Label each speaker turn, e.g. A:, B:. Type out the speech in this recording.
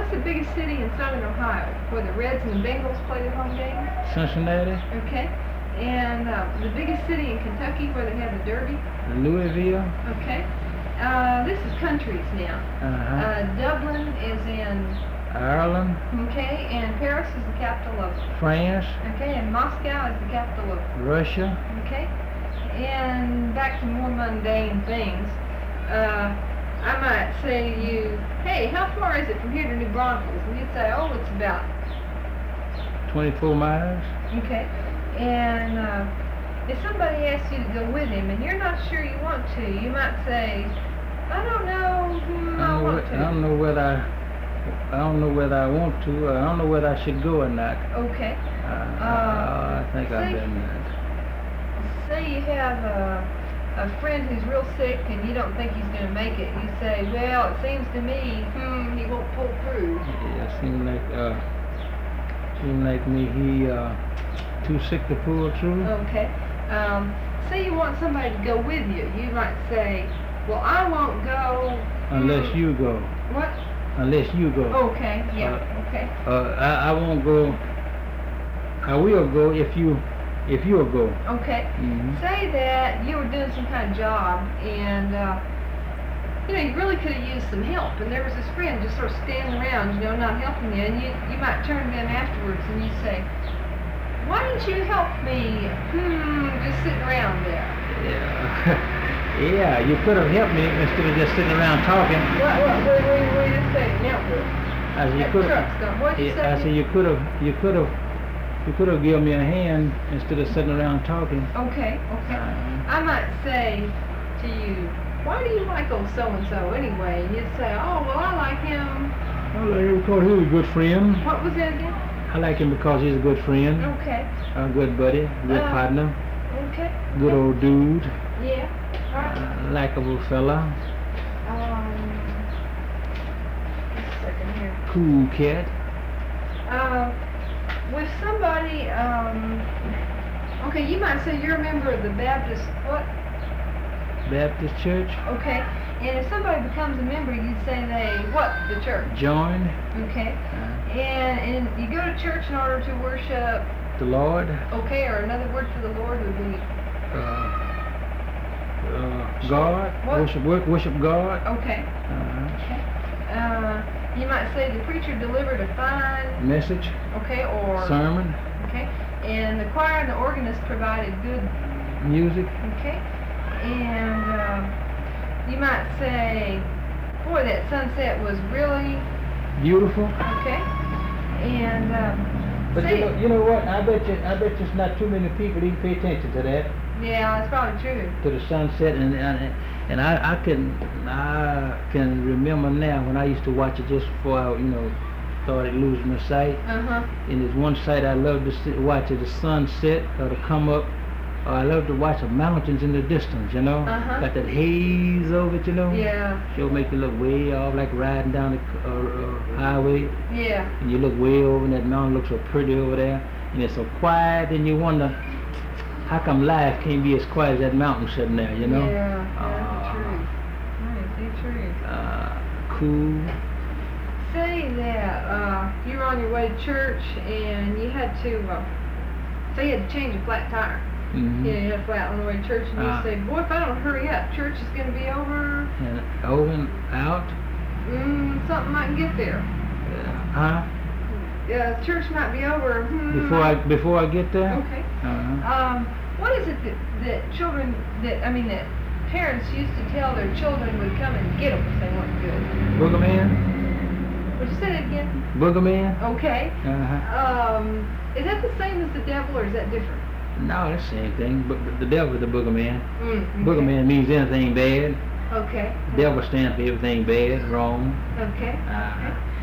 A: What's the biggest city in southern Ohio where the Reds and the Bengals play their home games?
B: Cincinnati.
A: Okay. And the biggest city in Kentucky where they have the Derby?
B: Louisville.
A: Okay. This is countries now. Dublin is in
B: Ireland.
A: Okay, and Paris is the capital of
B: France.
A: Okay, and Moscow is the capital of
B: Russia.
A: Okay. And back to more mundane things. I might say to you, hey, how far is it from here to New Braunfels? And you'd say, oh, it's about
B: 24 miles.
A: Okay. And if somebody asks you to go with him and you're not sure you want to, you might say, I don't know, I want to.
B: I don't know whether I want to. I don't know whether I should go or not.
A: Okay.
B: I think I've done that.
A: Say you have a friend who's real sick and you don't think he's going to make it. You say, well, it seems to me, he won't pull through.
B: Yeah, seems like me, he too sick to pull through.
A: Okay. Say you want somebody to go with you. You might say, well, I won't go.
B: Unless you go.
A: What?
B: Unless you go.
A: Okay, yeah, okay.
B: I won't go. I will go if you'll go.
A: Okay. Say that you were doing some kind of job and you really could have used some help, and there was this friend just sort of standing around, not helping you, and you might turn to them afterwards and you say, why didn't you help me? Just sitting around there.
B: Yeah. Yeah, you could have helped me instead of just sitting around talking.
A: What were you just saying?
B: I said you could have.
A: What'd you say?
B: I said you could have given me a hand instead of sitting around talking.
A: Okay. I might say to you, why do you like old so-and-so anyway? And you'd say, oh, well, I like him.
B: I like him because he was a good friend.
A: What was that again?
B: I like him because he's a good friend.
A: Okay.
B: A good buddy, good partner.
A: Okay.
B: Good old dude.
A: Yeah.
B: Likeable fella.
A: Just a second here.
B: Cool cat.
A: With somebody, okay, you might say you're a member of the Baptist, what?
B: Baptist church.
A: Okay, and if somebody becomes a member, you'd say the church?
B: Join.
A: Okay, and you go to church in order to worship
B: the Lord.
A: Okay, or another word for the Lord would be?
B: God.
A: What?
B: Worship God.
A: Okay. Okay. You might say the preacher delivered a fine
B: message.
A: Okay, or
B: sermon.
A: Okay, and the choir and the organist provided good
B: music.
A: Okay, and you might say, boy, that sunset was really
B: beautiful.
A: Okay, and
B: but you know what? I bet you it's not too many people even pay attention to that.
A: Yeah, that's probably true.
B: To the sunset, and I can remember now when I used to watch it just before I started losing my sight. And there's one sight I love to watch it, the sunset or to come up. I love to watch the mountains in the distance, Got that haze over it,
A: Yeah.
B: She'll make you look way off, like riding down the highway.
A: Yeah.
B: And you look way over, and that mountain looks so pretty over there, and it's so quiet, and you wonder, how come life can't be as quiet as that mountain sitting there,
A: Yeah, that's true. That's true.
B: Cool.
A: Say that you were on your way to church and you had to, say you had to change a flat tire. You had a flat on the way to church, and you say, boy, if I don't hurry up, church is going to be over.
B: And over and out?
A: Something might get there. Church might be over.
B: Before I get there?
A: Okay. What is it that parents used to tell their children would come and get them if they weren't good?
B: Boogerman?
A: Would you say that again?
B: Boogerman?
A: Okay. Is that the same as the devil, or is that different?
B: No, it's the same thing. But the devil is the boogerman.
A: Okay.
B: Boogerman means anything bad.
A: Okay.
B: Devil stands for everything bad, wrong.
A: Okay.